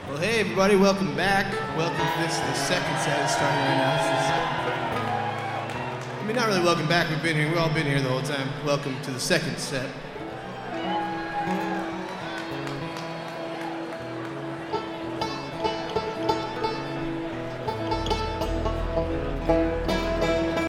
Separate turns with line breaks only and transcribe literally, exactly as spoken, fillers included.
Well, hey everybody, welcome back. Welcome. This is the second set is starting right now. This is, I mean, not really welcome back. We've been here. We've all been here the whole time. Welcome to the second set.